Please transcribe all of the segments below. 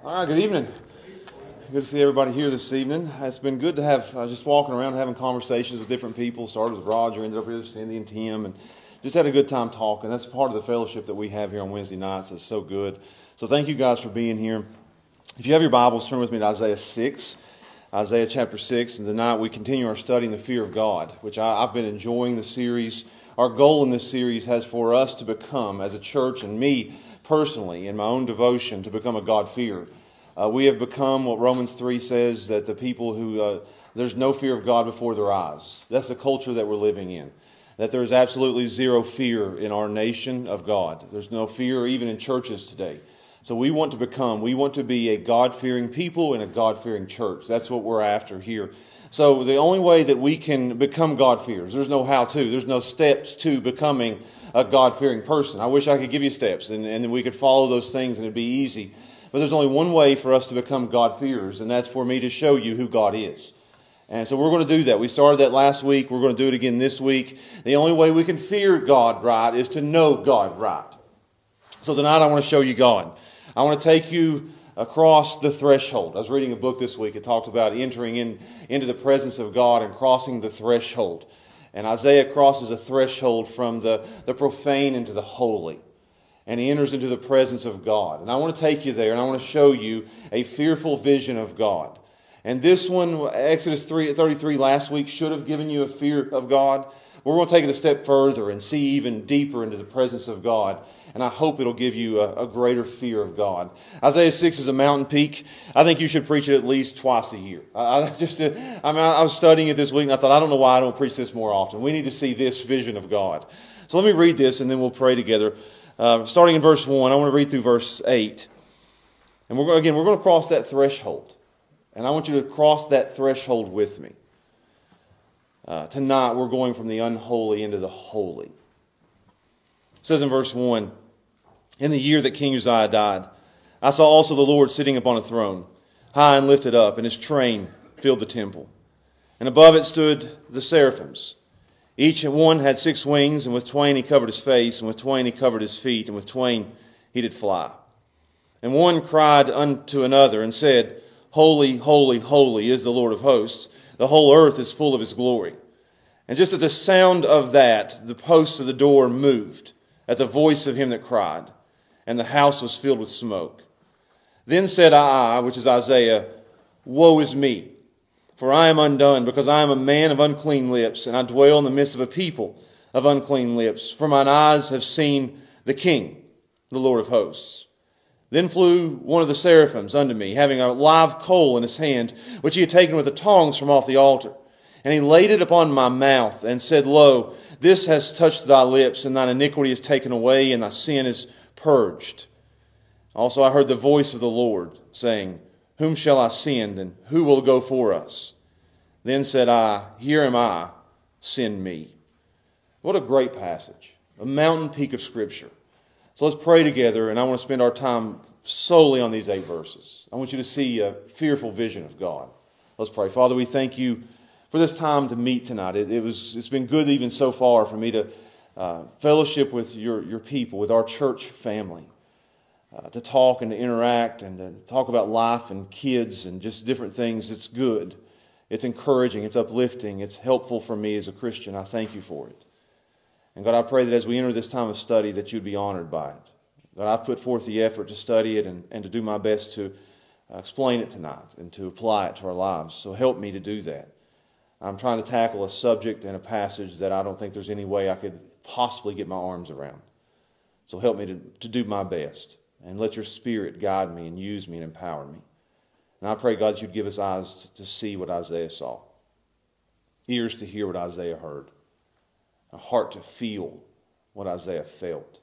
All right, good evening. Good to see everybody here this evening. It's been good to have just walking around having conversations with different people. Started with Roger, ended up here with Cindy and Tim, and just had a good time talking. That's part of the fellowship that we have here on Wednesday nights. It's so good. So thank you guys for being here. If you have your Bibles, turn with me to Isaiah 6. Isaiah chapter 6, and tonight we continue our study in the fear of God, which I've been enjoying the series. Our goal in this series has for us to become, as a church, and me personally, in my own devotion, to become a God-fearer. We have become what Romans 3 says, that the people who, there's no fear of God before their eyes. That's the culture that we're living in. That there is absolutely zero fear in our nation of God. There's no fear even in churches today. So we want to be a God-fearing people and a God-fearing church. That's what we're after here. So the only way that we can become God-fearers, there's no how-to, there's no steps to becoming a God-fearing person. I wish I could give you steps and we could follow those things and it'd be easy. But there's only one way for us to become God-fearers, and that's for me to show you who God is. And so we're going to do that. We started that last week. We're going to do it again this week. The only way we can fear God right is to know God right. So tonight I want to show you God. I want to take you across the threshold. I was reading a book this week. It talked about entering into the presence of God and crossing the threshold. And Isaiah crosses a threshold from the profane into the holy. And he enters into the presence of God. And I want to take you there and I want to show you a fearful vision of God. And this one, Exodus 33 last week, should have given you a fear of God. We're going to take it a step further and see even deeper into the presence of God. And I hope it'll give you a greater fear of God. Isaiah 6 is a mountain peak. I think you should preach it at least twice a year. I was studying it this week and I thought, I don't know why I don't preach this more often. We need to see this vision of God. So let me read this and then we'll pray together. Starting in verse 1, I want to read through verse 8. And we're going to cross that threshold. And I want you to cross that threshold with me. Tonight we're going from the unholy into the holy. It says in verse 1, in the year that King Uzziah died, I saw also the Lord sitting upon a throne, high and lifted up, and his train filled the temple. And above it stood the seraphims. Each one had 6 wings, and with twain he covered his face, and with twain he covered his feet, and with twain he did fly. And one cried unto another, and said, Holy, holy, holy is the Lord of hosts. The whole earth is full of his glory. And just at the sound of that, the posts of the door moved, at the voice of him that cried, and the house was filled with smoke. Then said I, which is Isaiah, Woe is me! For I am undone, because I am a man of unclean lips, and I dwell in the midst of a people of unclean lips. For mine eyes have seen the King, the Lord of hosts. Then flew one of the seraphims unto me, having a live coal in his hand, which he had taken with the tongs from off the altar. And he laid it upon my mouth, and said, Lo, this has touched thy lips, and thine iniquity is taken away, and thy sin is purged. Also I heard the voice of the Lord, saying, Whom shall I send, and who will go for us? Then said I, Here am I, send me. What a great passage. A mountain peak of Scripture. So let's pray together, and I want to spend our time solely on these 8 verses. I want you to see a fearful vision of God. Let's pray. Father, we thank you for this time to meet tonight. It's been good even so far for me to fellowship with your people, with our church family. To talk and to interact and to talk about life and kids and just different things. It's good. It's encouraging. It's uplifting. It's helpful for me as a Christian. I thank you for it. And God, I pray that as we enter this time of study that you'd be honored by it. God, I've put forth the effort to study it and to do my best to explain it tonight and to apply it to our lives. So help me to do that. I'm trying to tackle a subject and a passage that I don't think there's any way I could possibly get my arms around. So help me to do my best. And let your Spirit guide me and use me and empower me. And I pray, God, that you'd give us eyes to see what Isaiah saw. Ears to hear what Isaiah heard. A heart to feel what Isaiah felt.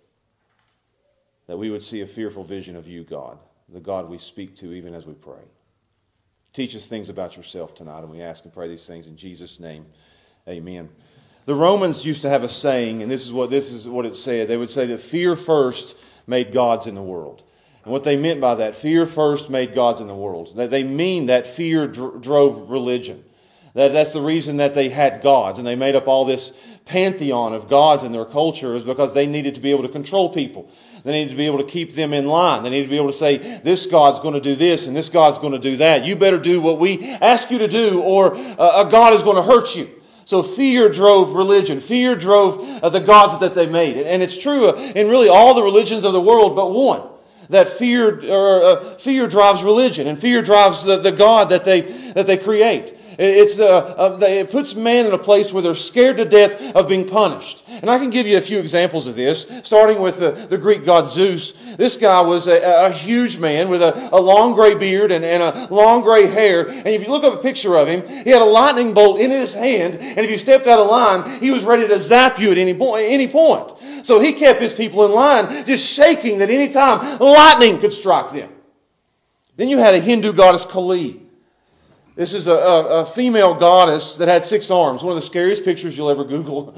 That we would see a fearful vision of you, God. The God we speak to even as we pray. Teach us things about yourself tonight. And we ask and pray these things in Jesus' name. Amen. The Romans used to have a saying, and this is what it said. They would say that fear first made gods in the world. And what they meant by that, fear first made gods in the world. They mean that fear drove religion. That's the reason that they had gods, and they made up all this pantheon of gods in their culture, is because they needed to be able to control people. They needed to be able to keep them in line. They needed to be able to say, this God's going to do this and this God's going to do that. You better do what we ask you to do, or a God is going to hurt you. So fear drove religion. Fear drove the gods that they made. And it's true in really all the religions of the world but one, that fear drives religion, and fear drives the God that they create. It puts man in a place where they're scared to death of being punished. And I can give you a few examples of this, starting with the Greek god Zeus. This guy was a huge man with a long gray beard and a long gray hair. And if you look up a picture of him, he had a lightning bolt in his hand. And if you stepped out of line, he was ready to zap you at any point. So he kept his people in line, just shaking that any time lightning could strike them. Then you had a Hindu goddess Kali. This is a female goddess that had 6 arms. One of the scariest pictures you'll ever Google.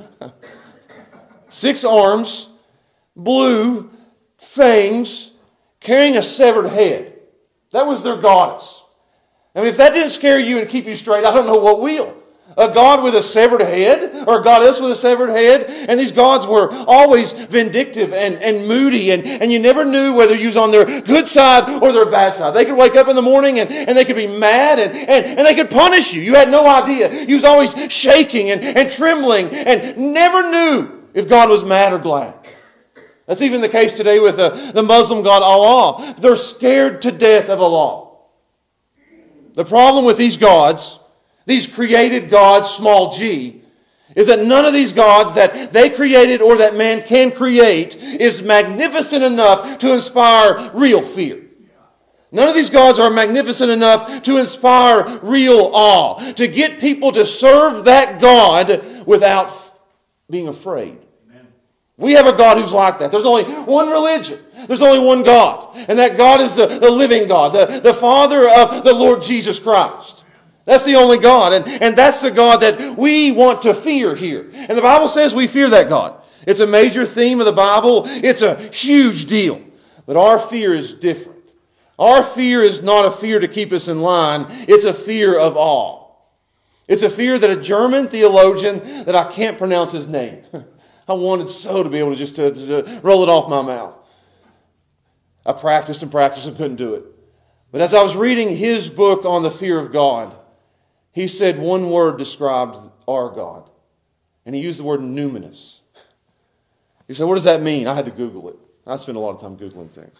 6 arms, blue, fangs, carrying a severed head. That was their goddess. I mean, if that didn't scare you and keep you straight, I don't know what will. A god with a severed head, or a goddess with a severed head. And these gods were always vindictive and moody, and you never knew whether you was on their good side or their bad side. They could wake up in the morning and they could be mad and they could punish you. You had no idea. You was always shaking and trembling and never knew if God was mad or glad. That's even the case today with the Muslim god Allah. They're scared to death of Allah. The problem with these gods, these created gods, small g, is that none of these gods that they created or that man can create is magnificent enough to inspire real fear. None of these gods are magnificent enough to inspire real awe, to get people to serve that God without being afraid. We have a God who's like that. There's only one religion. There's only one God. And that God is the living God, the Father of the Lord Jesus Christ. That's the only God. And that's the God that we want to fear here. And the Bible says we fear that God. It's a major theme of the Bible. It's a huge deal. But our fear is different. Our fear is not a fear to keep us in line. It's a fear of awe. It's a fear that a German theologian, that I can't pronounce his name. I wanted so to be able to just to roll it off my mouth. I practiced and couldn't do it. But as I was reading his book on the fear of God, he said one word described our God. And he used the word numinous. You say, what does that mean? I had to Google it. I spend a lot of time Googling things.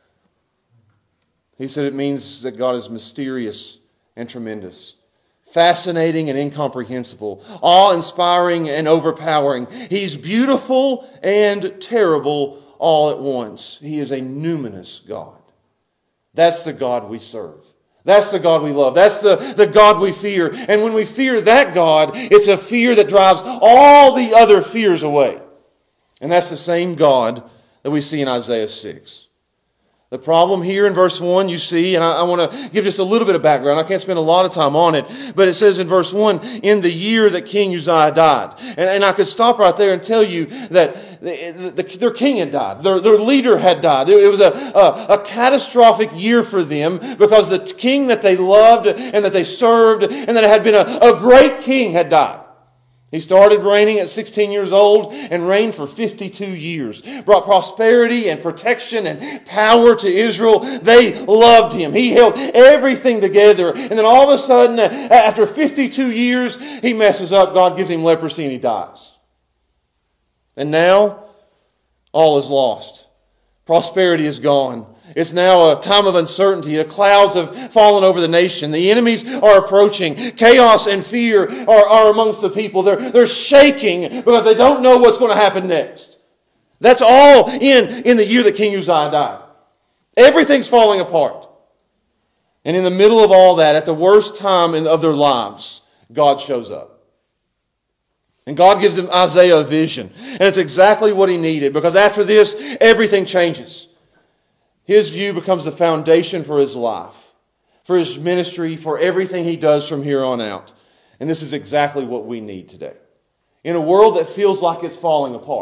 He said it means that God is mysterious and tremendous, fascinating and incomprehensible, awe-inspiring and overpowering. He's beautiful and terrible all at once. He is a numinous God. That's the God we serve. That's the God we love. That's the God we fear. And when we fear that God, it's a fear that drives all the other fears away. And that's the same God that we see in Isaiah 6. The problem here in verse 1, you see, and I want to give just a little bit of background. I can't spend a lot of time on it, but it says in verse 1, in the year that King Uzziah died. And I could stop right there and tell you that their king had died. Their leader had died. It was a catastrophic year for them because the king that they loved and that they served and that had been a great king had died. He started reigning at 16 years old and reigned for 52 years. Brought prosperity and protection and power to Israel. They loved him. He held everything together. And then all of a sudden, after 52 years, he messes up. God gives him leprosy and he dies. And now, all is lost. Prosperity is gone. It's now a time of uncertainty. The clouds have fallen over the nation. The enemies are approaching. Chaos and fear are amongst the people. They're shaking because they don't know what's going to happen next. That's all in the year that King Uzziah died. Everything's falling apart. And in the middle of all that, at the worst time of their lives, God shows up. And God gives them Isaiah a vision. And it's exactly what he needed, because after this, everything changes. His view becomes the foundation for his life, for his ministry, for everything he does from here on out. And this is exactly what we need today. In a world that feels like it's falling apart.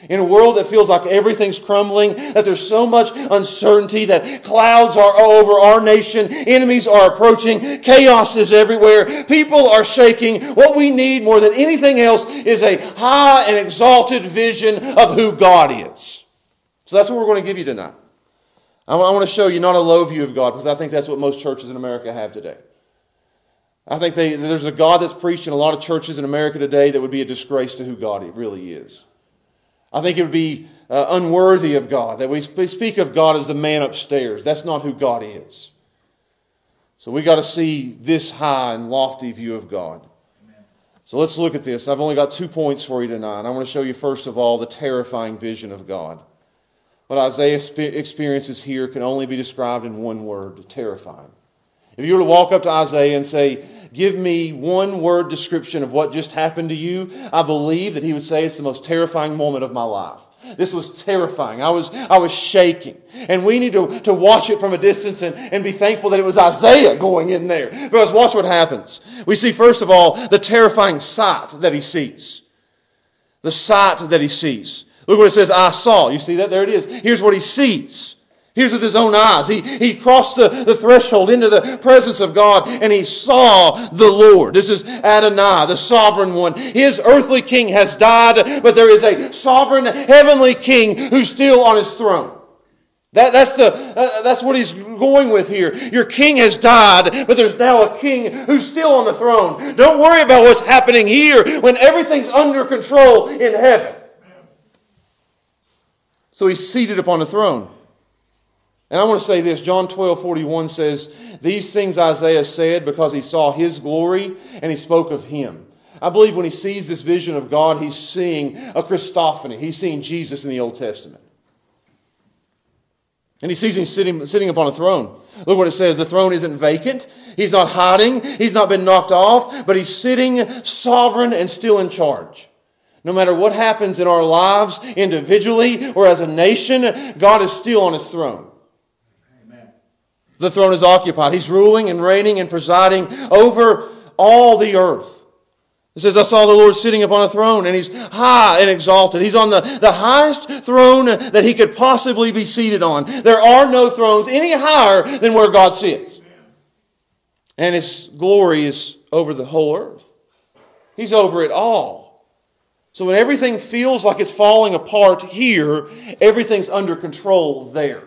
In a world that feels like everything's crumbling, that there's so much uncertainty, that clouds are over our nation, enemies are approaching, chaos is everywhere, people are shaking. What we need more than anything else is a high and exalted vision of who God is. So that's what we're going to give you tonight. I want to show you not a low view of God, because I think that's what most churches in America have today. I think there's a God that's preached in a lot of churches in America today that would be a disgrace to who God really is. I think it would be unworthy of God, that we speak of God as the man upstairs. That's not who God is. So we got to see this high and lofty view of God. Amen. So let's look at this. I've only got 2 points for you tonight. I want to show you first of all the terrifying vision of God. What Isaiah experiences here can only be described in one word: terrifying. If you were to walk up to Isaiah and say, give me one word description of what just happened to you, I believe that he would say it's the most terrifying moment of my life. This was terrifying. I was shaking. And we need to watch it from a distance and be thankful that it was Isaiah going in there. Because watch what happens. We see first of all the terrifying sight that he sees. The sight that he sees. Look what it says, I saw. You see that? There it is. Here's what he sees. Here's with his own eyes. He crossed the threshold into the presence of God, and he saw the Lord. This is Adonai, the sovereign one. His earthly king has died, but there is a sovereign heavenly king who's still on his throne. That's what he's going with here. Your king has died, but there's now a king who's still on the throne. Don't worry about what's happening here when everything's under control in heaven. So he's seated upon the throne. And I want to say this, John 12:41 says, these things Isaiah said because he saw his glory and he spoke of him. I believe when he sees this vision of God, he's seeing a Christophany. He's seeing Jesus in the Old Testament. And he sees him sitting upon a throne. Look what it says, the throne isn't vacant. He's not hiding. He's not been knocked off, but he's sitting sovereign and still in charge. No matter what happens in our lives, individually or as a nation, God is still on his throne. The throne is occupied. He's ruling and reigning and presiding over all the earth. It says, I saw the Lord sitting upon a throne, and he's high and exalted. He's on the highest throne that he could possibly be seated on. There are no thrones any higher than where God sits. And his glory is over the whole earth. He's over it all. So when everything feels like it's falling apart here, everything's under control there.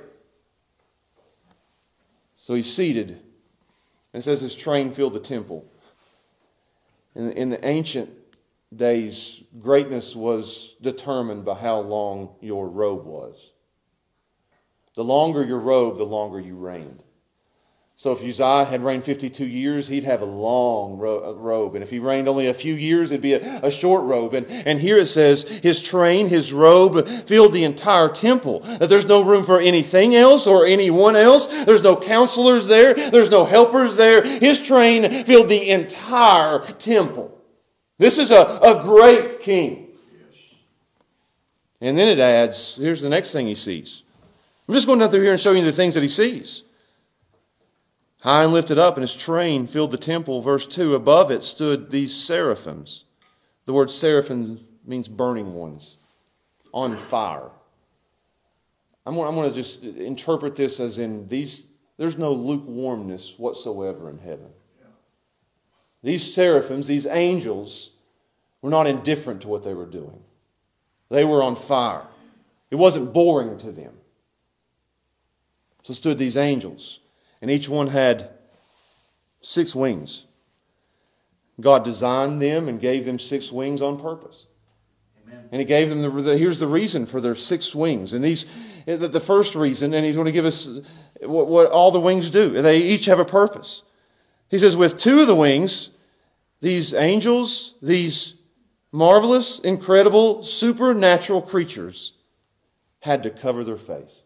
So he's seated, and it says his train filled the temple. In the ancient days, greatness was determined by how long your robe was. The longer your robe, the longer you reigned. So if Uzziah had reigned 52 years, he'd have a long robe. And if he reigned only a few years, it'd be a short robe. And here it says, his train, his robe, filled the entire temple. That there's no room for anything else or anyone else. There's no counselors there. There's no helpers there. His train filled the entire temple. This is a great king. And then it adds, here's the next thing he sees. I'm just going down through here and showing you the things that he sees. High and lifted up, and his train filled the temple. Verse 2, above it stood these seraphims. The word seraphim means burning ones, on fire. I'm going to just interpret this as in these, there's no lukewarmness whatsoever in heaven. These seraphims, these angels, were not indifferent to what they were doing. They were on fire. It wasn't boring to them. So stood these angels. And each one had 6 wings. God designed them and gave them 6 wings on purpose. Amen. And he gave them, here's the reason for their 6 wings. And the first reason, and he's going to give us what all the wings do. They each have a purpose. He says, with 2 of the wings, these angels, these marvelous, incredible, supernatural creatures had to cover their face.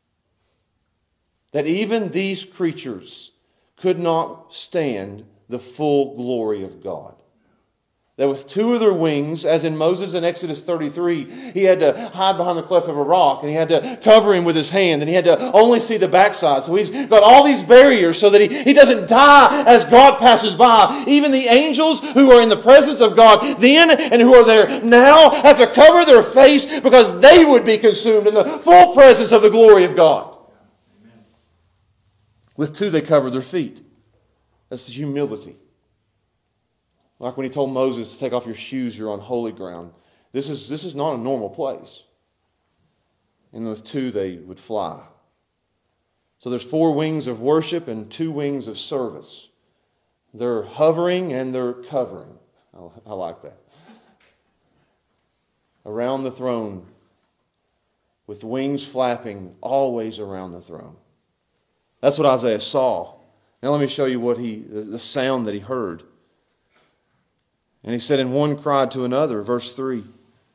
That even these creatures could not stand the full glory of God. that with two of their wings, as in Moses in Exodus 33, he had to hide behind the cleft of a rock, and he had to cover him with his hand, and he had to only see the backside. So he's got all these barriers so that he doesn't die as God passes by. Even the angels who are in the presence of God then and who are there now have to cover their face because they would be consumed in the full presence of the glory of God. With two, they cover their feet. That's the humility. Like when he told Moses to take off your shoes, you're on holy ground. This is not a normal place. And with two, they would fly. So there's 4 wings of worship and 2 wings of service. They're hovering and they're covering. I like that. Around the throne, with wings flapping always around the throne. That's what Isaiah saw. Now let me show you what the sound that he heard. And he said, and one cried to another, verse 3.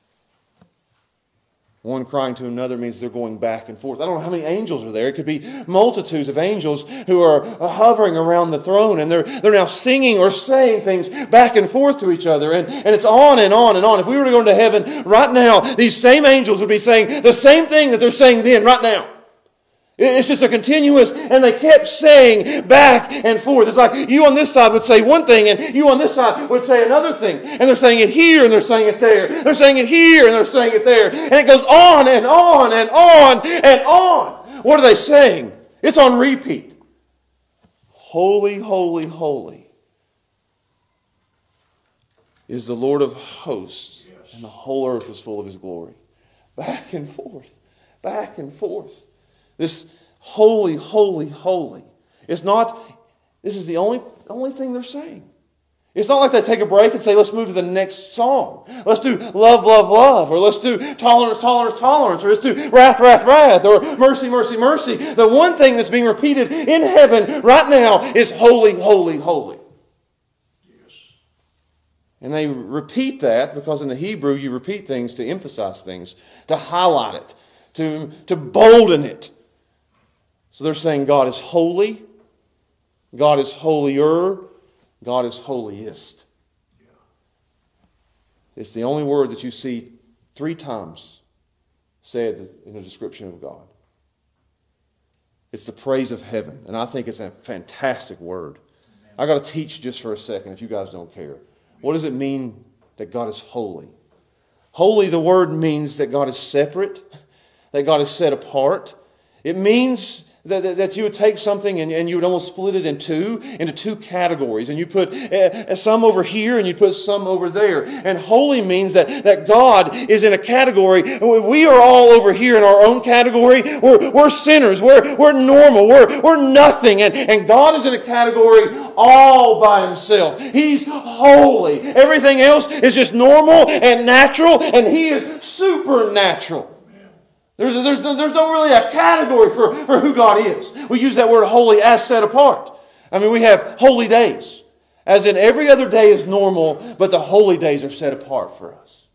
One crying to another means they're going back and forth. I don't know how many angels are there. It could be multitudes of angels who are hovering around the throne, and they're now singing or saying things back and forth to each other. And it's on and on and on. If we were to go into heaven right now, these same angels would be saying the same thing that they're saying then, right now. It's just a continuous, and they kept saying back and forth. It's like you on this side would say one thing, and you on this side would say another thing. And they're saying it here, and they're saying it there. They're saying it here, and they're saying it there. And it goes on and on and on and on. What are they saying? It's on repeat. Holy, holy, holy is the Lord of hosts, and the whole earth is full of His glory. Back and forth, back and forth. This holy, holy, holy. This is the only thing they're saying. It's not like they take a break and say, let's move to the next song. Let's do love, love, love. Or let's do tolerance, tolerance, tolerance. Or let's do wrath, wrath, wrath. Or mercy, mercy, mercy. The one thing that's being repeated in heaven right now is holy, holy, holy. Yes. And they repeat that because in the Hebrew you repeat things to emphasize things, to highlight it, to bolden it. So they're saying God is holy, God is holier, God is holiest. It's the only word that you see 3 times said in the description of God. It's the praise of heaven, and I think it's a fantastic word. I got to teach just for a second if you guys don't care. What does it mean that God is holy? Holy, the word means that God is separate, that God is set apart. It means that you would take something and you would almost split it into 2 categories. And you put some over here and you put some over there. And holy means that God is in a category. We are all over here in our own category. We're sinners. We're normal. We're nothing. And God is in a category all by Himself. He's holy. Everything else is just normal and natural. And He is supernatural. There's no really a category for who God is. We use that word holy as set apart. I mean, we have holy days. As in every other day is normal, but the holy days are set apart for us.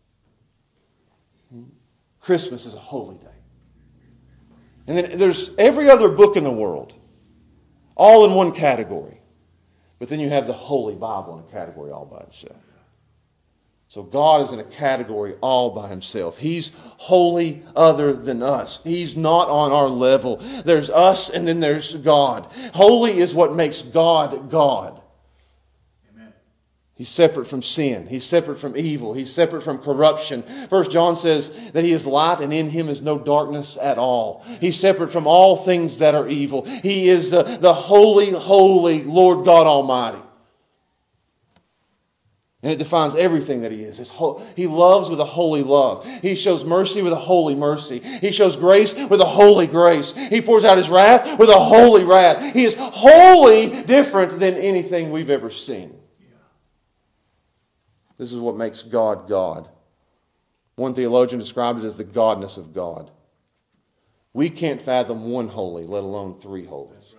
Christmas is a holy day. And then there's every other book in the world, all in one category. But then you have the Holy Bible in a category all by itself. So God is in a category all by Himself. He's holy other than us. He's not on our level. There's us and then there's God. Holy is what makes God God. Amen. He's separate from sin. He's separate from evil. He's separate from corruption. 1 John says that He is light and in Him is no darkness at all. He's separate from all things that are evil. He is the holy, holy Lord God Almighty. And it defines everything that He is. He loves with a holy love. He shows mercy with a holy mercy. He shows grace with a holy grace. He pours out His wrath with a holy wrath. He is wholly different than anything we've ever seen. This is what makes God God. One theologian described it as the godness of God. We can't fathom one holy, let alone 3 holies.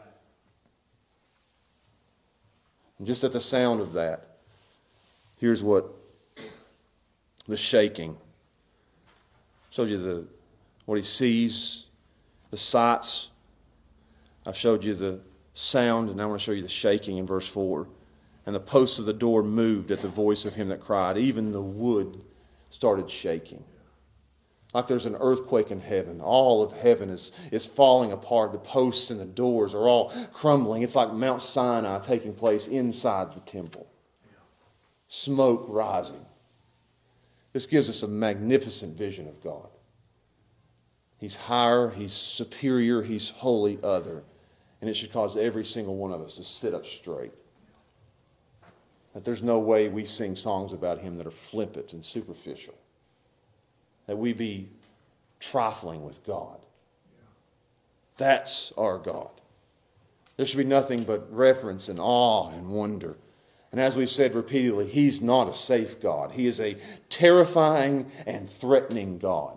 And just at the sound of that, here's what the shaking. Showed you what he sees, the sights. I showed you the sound, and now I want to show you the shaking in verse 4. And the posts of the door moved at the voice of him that cried. Even the wood started shaking. Like there's an earthquake in heaven. All of heaven is falling apart. The posts and the doors are all crumbling. It's like Mount Sinai taking place inside the temple. Smoke rising. This gives us a magnificent vision of God. He's higher, He's superior, He's wholly other. And it should cause every single one of us to sit up straight. That there's no way we sing songs about Him that are flippant and superficial. That we be trifling with God. That's our God. There should be nothing but reverence and awe and wonder. And as we've said repeatedly, He's not a safe God. He is a terrifying and threatening God.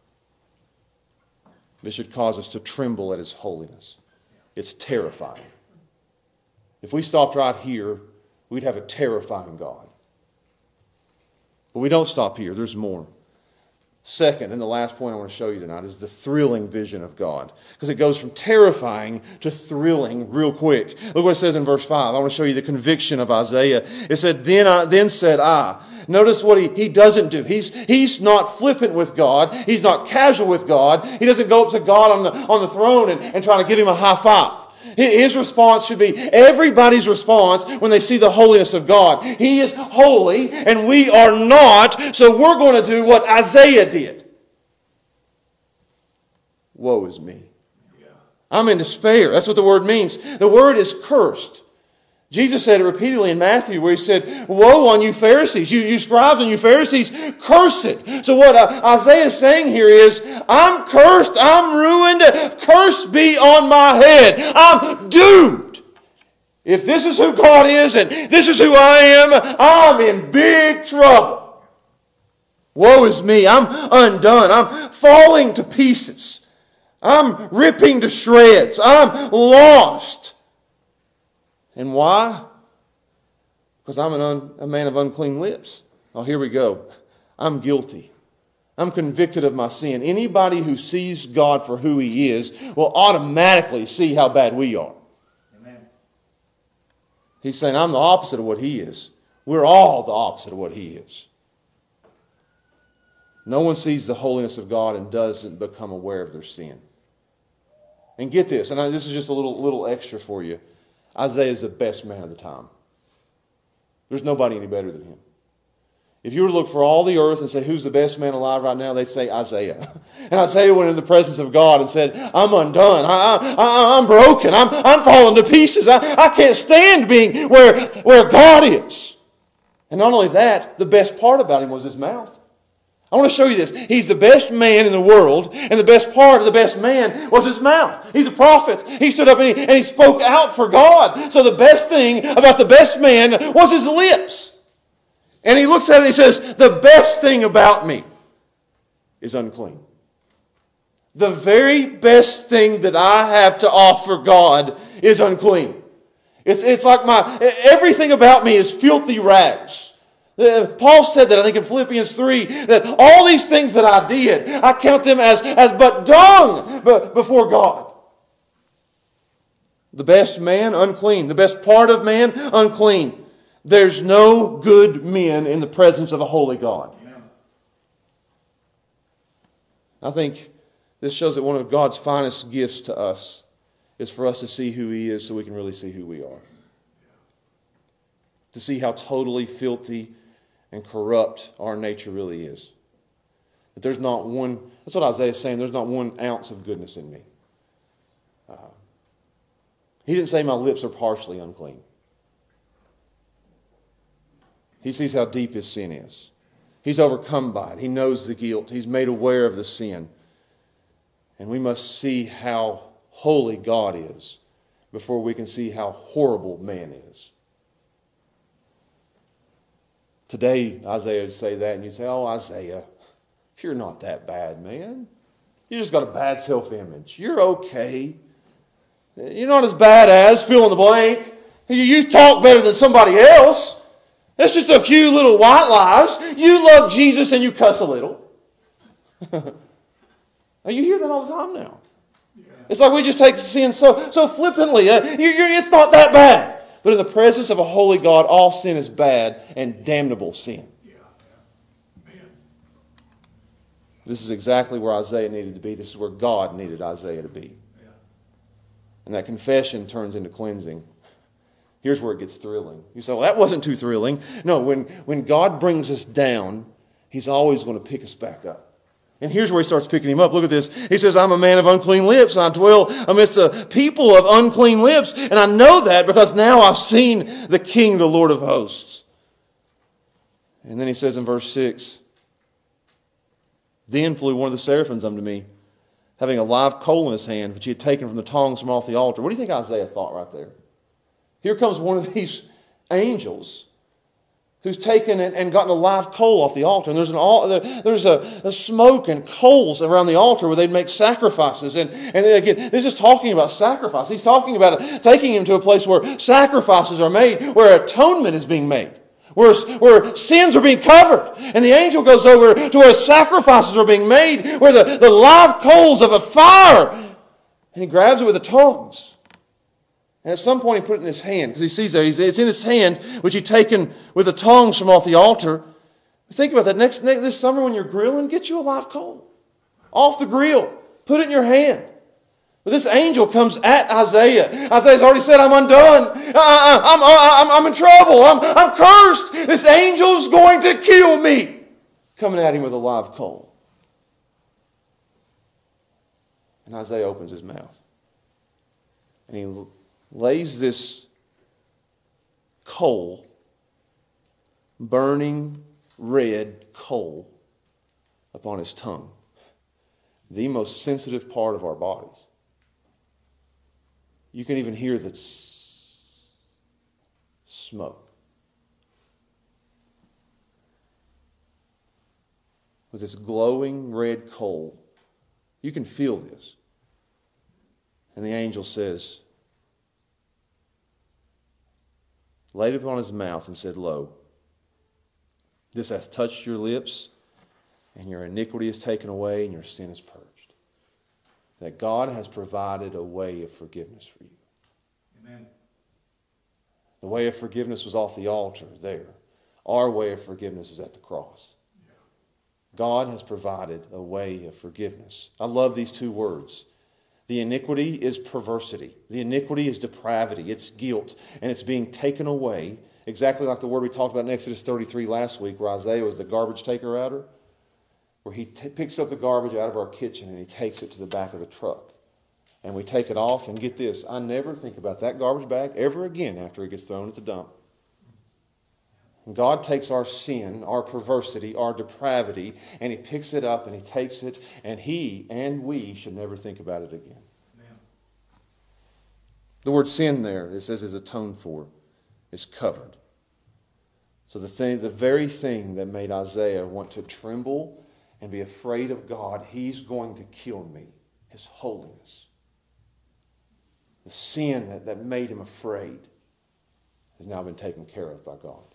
This should cause us to tremble at His holiness. It's terrifying. If we stopped right here, we'd have a terrifying God. But we don't stop here. There's more. Second, and the last point I want to show you tonight is the thrilling vision of God. Because it goes from terrifying to thrilling real quick. Look what it says in verse 5. I want to show you the conviction of Isaiah. It said, Then said I. Notice what he doesn't do. He's not flippant with God. He's not casual with God. He doesn't go up to God on the throne and try to give Him a high five. His response should be everybody's response when they see the holiness of God. He is holy and we are not, so we're going to do what Isaiah did. Woe is me. I'm in despair. That's what the word means. The word is cursed. Jesus said it repeatedly in Matthew where He said, Woe on you Pharisees, you scribes and you Pharisees, cursed. So what Isaiah is saying here is, I'm cursed, I'm ruined, curse be on my head. I'm doomed. If this is who God is and this is who I am, I'm in big trouble. Woe is me, I'm undone, I'm falling to pieces. I'm ripping to shreds, I'm lost. And why? Because I'm a man of unclean lips. Oh, here we go. I'm guilty. I'm convicted of my sin. Anybody who sees God for who He is will automatically see how bad we are. Amen. He's saying, I'm the opposite of what He is. We're all the opposite of what He is. No one sees the holiness of God and doesn't become aware of their sin. And get this, and this is just a little extra for you. Isaiah is the best man of the time. There's nobody any better than him. If you were to look for all the earth and say, who's the best man alive right now, they'd say Isaiah. And Isaiah went in the presence of God and said, I'm undone. I'm broken. I'm falling to pieces. I can't stand being where God is. And not only that, the best part about him was his mouth. I want to show you this. He's the best man in the world, and the best part of the best man was his mouth. He's a prophet. He stood up and he spoke out for God. So the best thing about the best man was his lips. And he looks at it and he says, the best thing about me is unclean. The very best thing that I have to offer God is unclean. It's like everything about me is filthy rags. Paul said that, I think in Philippians 3, that all these things that I did, I count them as but dung before God. The best man, unclean. The best part of man, unclean. There's no good men in the presence of a holy God. Amen. I think this shows that one of God's finest gifts to us is for us to see who He is so we can really see who we are. To see how totally filthy and corrupt our nature really is. That there's not one, that's what Isaiah is saying, there's not 1 ounce of goodness in me. He didn't say my lips are partially unclean. He sees how deep his sin is. He's overcome by it. He knows the guilt. He's made aware of the sin. And we must see how holy God is before we can see how horrible man is. Today, Isaiah would say that, and you'd say, oh, Isaiah, you're not that bad, man. You just got a bad self-image. You're okay. You're not as bad as, fill in the blank. You talk better than somebody else. That's just a few little white lies. You love Jesus and you cuss a little. You hear that all the time now. Yeah. It's like we just take sin so flippantly. It's not that bad. But in the presence of a holy God, all sin is bad and damnable sin. This is exactly where Isaiah needed to be. This is where God needed Isaiah to be. And that confession turns into cleansing. Here's where it gets thrilling. You say, well, that wasn't too thrilling. No, when God brings us down, He's always going to pick us back up. And here's where He starts picking him up. Look at this. He says, I'm a man of unclean lips, and I dwell amidst a people of unclean lips. And I know that because now I've seen the King, the Lord of hosts. And then he says in verse 6, then flew one of the seraphims unto me, having a live coal in his hand, which he had taken from the tongs from off the altar. What do you think Isaiah thought right there? Here comes one of these angels who's taken and gotten a live coal off the altar. And there's a smoke and coals around the altar where they'd make sacrifices. And then again, this is talking about sacrifice. He's talking about taking him to a place where sacrifices are made, where atonement is being made, where sins are being covered. And the angel goes over to where sacrifices are being made, where the live coals of a fire. And he grabs it with the tongs. And at some point he put it in his hand, because he sees there, it's in his hand, which he'd taken with the tongs from off the altar. Think about that. This summer when you're grilling, get you a live coal. Off the grill. Put it in your hand. But this angel comes at Isaiah. Isaiah's already said, I'm undone. I'm in trouble. I'm cursed. This angel's going to kill me. Coming at him with a live coal. And Isaiah opens his mouth. And he lays this coal, burning red coal, upon his tongue. The most sensitive part of our bodies. You can even hear the smoke. With this glowing red coal, you can feel this. And the angel says, laid it upon his mouth and said, Lo, this hath touched your lips, and your iniquity is taken away, and your sin is purged. That God has provided a way of forgiveness for you. Amen. The way of forgiveness was off the altar there. Our way of forgiveness is at the cross. Yeah. God has provided a way of forgiveness. I love these two words. The iniquity is perversity. The iniquity is depravity. It's guilt. And it's being taken away, exactly like the word we talked about in Exodus 33 last week, where Isaiah was the garbage taker-outer, where he picks up the garbage out of our kitchen and he takes it to the back of the truck. And we take it off, and get this, I never think about that garbage bag ever again after it gets thrown at the dump. And God takes our sin, our perversity, our depravity, and He picks it up and He takes it, and He and we should never think about it again. Amen. The word sin there, it says, is atoned for, is covered. So the very thing that made Isaiah want to tremble and be afraid of God, He's going to kill me, His holiness. The sin that made him afraid has now been taken care of by God.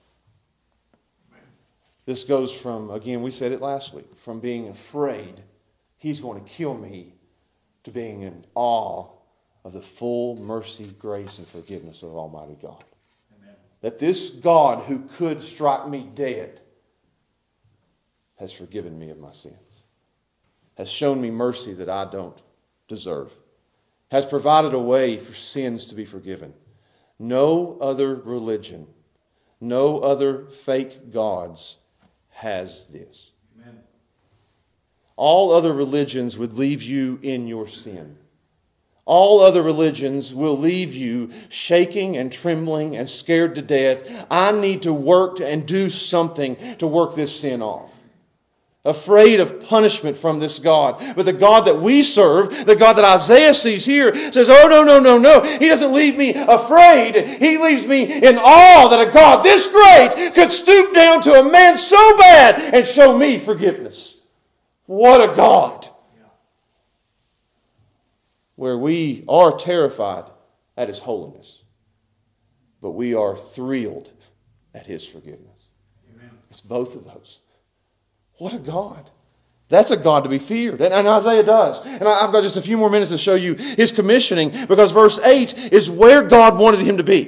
This goes from, again, we said it last week, from being afraid, He's going to kill me, to being in awe of the full mercy, grace, and forgiveness of Almighty God. Amen. That this God who could strike me dead has forgiven me of my sins, has shown me mercy that I don't deserve, has provided a way for sins to be forgiven. No other religion, no other fake gods has this. Amen. All other religions would leave you in your sin. All other religions will leave you shaking and trembling and scared to death. I need to work and do something to work this sin off. Afraid of punishment from this God. But the God that we serve, the God that Isaiah sees here, says, oh, no. He doesn't leave me afraid. He leaves me in awe that a God this great could stoop down to a man so bad and show me forgiveness. What a God. Where we are terrified at His holiness, but we are thrilled at His forgiveness. Amen. It's both of those. What a God. That's a God to be feared. And Isaiah does. And I've got just a few more minutes to show you his commissioning, because verse 8 is where God wanted him to be.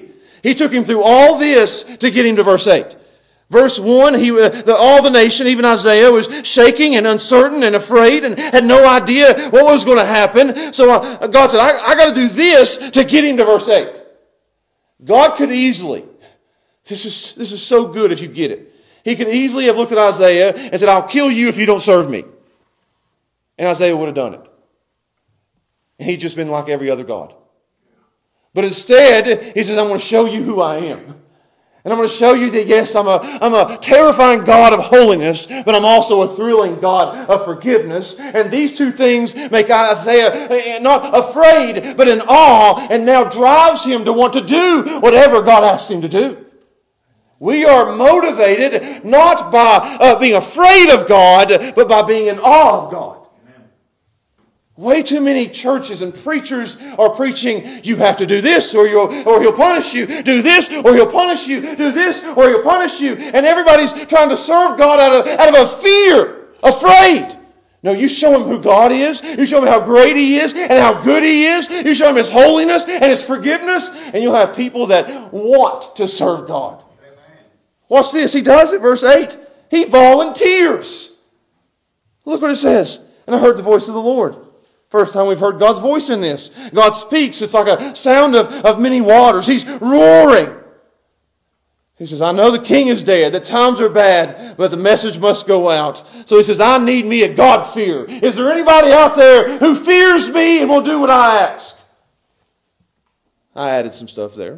He took him through all this to get him to verse 8. Verse 1, all the nation, even Isaiah, was shaking and uncertain and afraid and had no idea what was going to happen. So God said, I got to do this to get him to verse 8. God could easily, this is so good if you get it. He could easily have looked at Isaiah and said, I'll kill you if you don't serve me. And Isaiah would have done it. And he'd just been like every other God. But instead, he says, I'm going to show you who I am. And I'm going to show you that, yes, I'm a terrifying God of holiness, but I'm also a thrilling God of forgiveness. And these two things make Isaiah not afraid, but in awe, and now drives him to want to do whatever God asks him to do. We are motivated not by being afraid of God, but by being in awe of God. Way too many churches and preachers are preaching, you have to do this or he'll punish you. Do this or he'll punish you. Do this or he'll punish you. And everybody's trying to serve God out of a fear, afraid. No, you show him who God is. You show him how great he is and how good he is. You show him his holiness and his forgiveness. And you'll have people that want to serve God. Amen. Watch this. He does it. Verse 8. He volunteers. Look what it says. And I heard the voice of the Lord. First time we've heard God's voice in this. God speaks. It's like a sound of many waters. He's roaring. He says, I know the king is dead. The times are bad, but the message must go out. So he says, I need me a God-fear. Is there anybody out there who fears me and will do what I ask? I added some stuff there.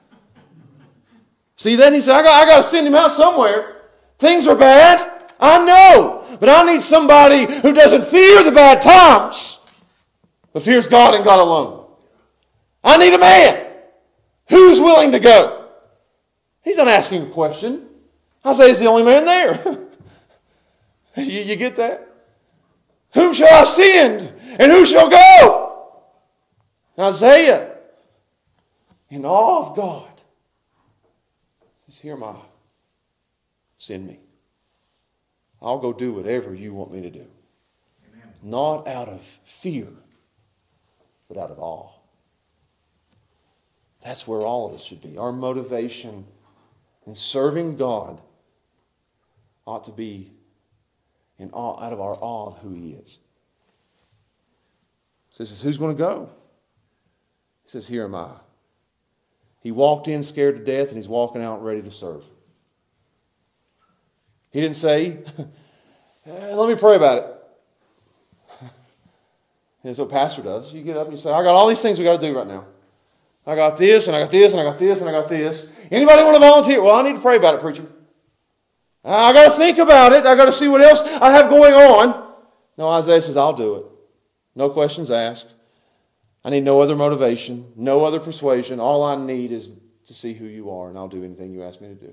See, then he said, I got to send him out somewhere. Things are bad. I know. But I need somebody who doesn't fear the bad times, but fears God and God alone. I need a man. Who's willing to go? He's not asking a question. Isaiah's the only man there. You get that? Whom shall I send? And who shall go? Isaiah, in awe of God, says, here am I. Send me. I'll go do whatever you want me to do. Amen. Not out of fear, but out of awe. That's where all of us should be. Our motivation in serving God ought to be in awe, out of our awe of who He is. He says, who's going to go? He says, here am I. He walked in scared to death, and he's walking out ready to serve. He didn't say, let me pray about it. That's what a pastor does. You get up and you say, I got all these things we got to do right now. I got this, and I got this, and I got this, and I got this. Anybody want to volunteer? Well, I need to pray about it, preacher. I got to think about it. I got to see what else I have going on. No, Isaiah says, I'll do it. No questions asked. I need no other motivation, no other persuasion. All I need is to see who you are, and I'll do anything you ask me to do.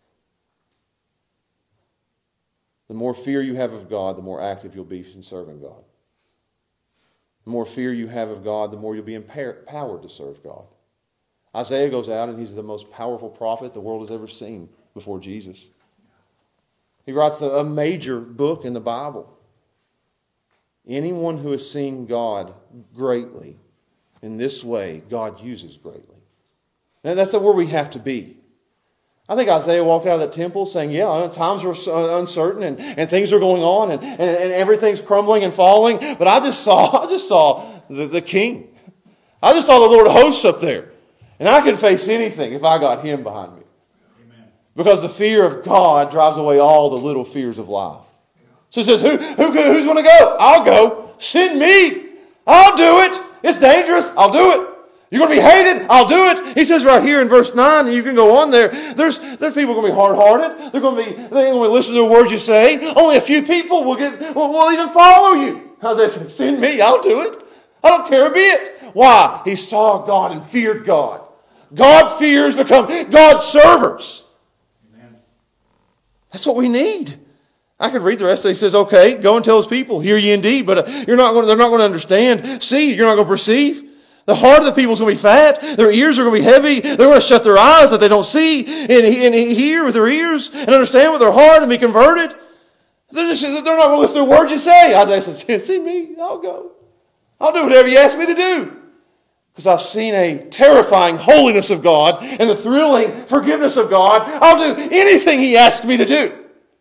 The more fear you have of God, the more active you'll be in serving God. The more fear you have of God, the more you'll be empowered to serve God. Isaiah goes out and he's the most powerful prophet the world has ever seen before Jesus. He writes a major book in the Bible. Anyone who has seen God greatly in this way, God uses greatly. And that's where we have to be. I think Isaiah walked out of that temple saying, yeah, times are uncertain and things are going on and everything's crumbling and falling. But I just saw the king. I just saw the Lord of hosts up there. And I could face anything if I got him behind me. Amen. Because the fear of God drives away all the little fears of life. So he says, who's going to go? I'll go. Send me. I'll do it. It's dangerous. I'll do it. You're going to be hated? I'll do it. He says right here in verse 9, and you can go on there, there's people going to be hard-hearted. They ain't going to listen to the words you say. Only a few people will even follow you. Isaiah said, send me. I'll do it. I don't care a bit. Why? He saw God and feared God. God fears become God's servers. Amen. That's what we need. I could read the rest of it. He says, okay, go and tell his people, hear ye indeed, but they're not going to understand. See, you're not going to perceive. The heart of the people is going to be fat. Their ears are going to be heavy. They're going to shut their eyes that they don't see and hear with their ears and understand with their heart and be converted. They're not going to listen to the words you say. Isaiah says, send me. I'll go. I'll do whatever you ask me to do. because I've seen a terrifying holiness of God and the thrilling forgiveness of God, I'll do anything He asks me to do.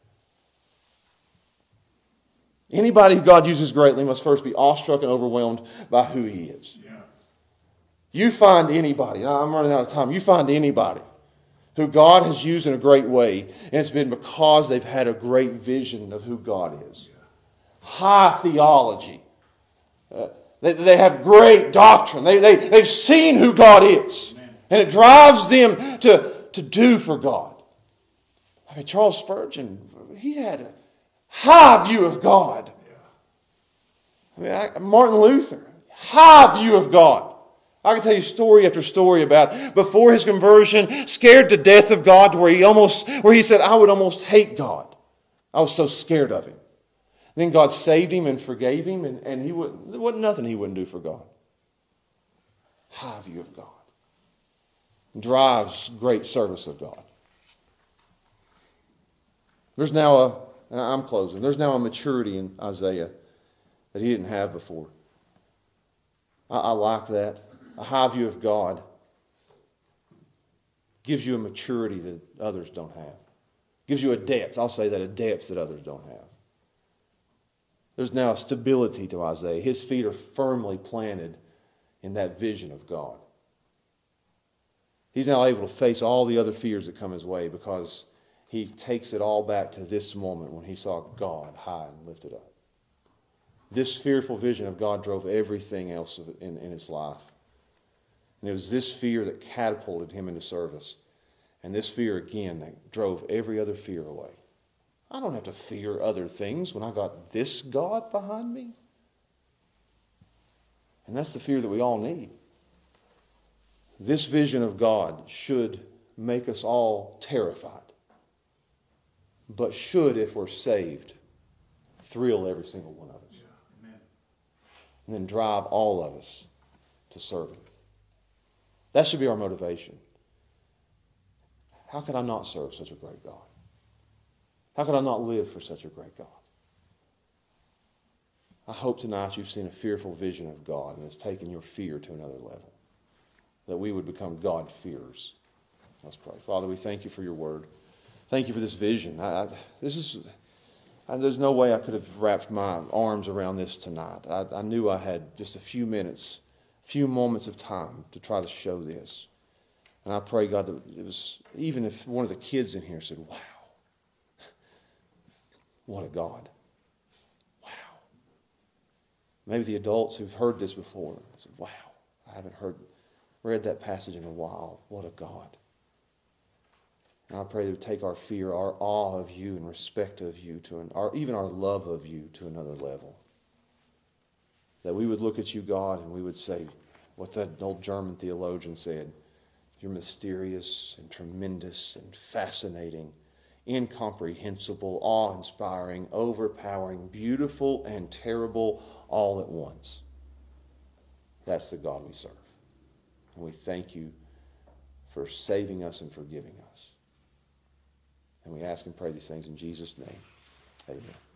Anybody God uses greatly must first be awestruck and overwhelmed by who He is. Yeah. You find anybody, I'm running out of time, you find anybody who God has used in a great way, and it's been because they've had a great vision of who God is. Yeah. High theology. They have great doctrine. They've seen who God is. Amen. And it drives them to do for God. I mean, Charles Spurgeon, he had a high view of God. I mean, Martin Luther, high view of God. I can tell you story after story about before his conversion, scared to death of God, to where he said, I would almost hate God. I was so scared of Him. Then God saved him and forgave him, and there wasn't nothing He wouldn't do for God. High view of God. Drives great service of God. There's now I'm closing, there's now a maturity in Isaiah that he didn't have before. I like that. A high view of God gives you a maturity that others don't have. Gives you a depth, I'll say that, a depth that others don't have. There's now a stability to Isaiah. His feet are firmly planted in that vision of God. He's now able to face all the other fears that come his way because he takes it all back to this moment when he saw God high and lifted up. This fearful vision of God drove everything else in his life. And it was this fear that catapulted him into service. And this fear, again, that drove every other fear away. I don't have to fear other things when I got this God behind me. And that's the fear that we all need. This vision of God should make us all terrified. But should, if we're saved, thrill every single one of us. Yeah, amen. And then drive all of us to serve Him. That should be our motivation. How could I not serve such a great God? How could I not live for such a great God? I hope tonight you've seen a fearful vision of God and it's taken your fear to another level. That we would become God-fearers. Let's pray. Father, we thank You for Your word. Thank You for this vision. There's no way I could have wrapped my arms around this tonight. I knew I had just a few minutes, a few moments of time to try to show this. And I pray, God, that it was, even if one of the kids in here said, wow, what a God. Wow. Maybe the adults who've heard this before said, wow, I haven't read that passage in a while. What a God. And I pray that we take our fear, our awe of You and respect of You, even our love of You to another level. That we would look at You, God, and we would say, what that old German theologian said, You're mysterious and tremendous and fascinating, incomprehensible, awe-inspiring, overpowering, beautiful and terrible all at once. That's the God we serve. And we thank You for saving us and forgiving us. And we ask and pray these things in Jesus' name. Amen.